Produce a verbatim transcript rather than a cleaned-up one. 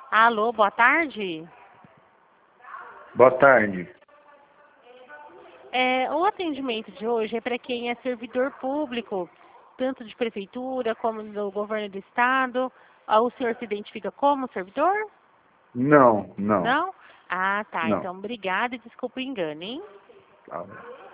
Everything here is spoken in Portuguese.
Alô, boa tarde. Boa tarde. É, o atendimento de hoje é para quem é servidor público, tanto de prefeitura como do governo do estado. Ah, o senhor se identifica como servidor? Não, não, Não? Ah, tá. não. Então, obrigada e desculpa o engano, hein? Tá.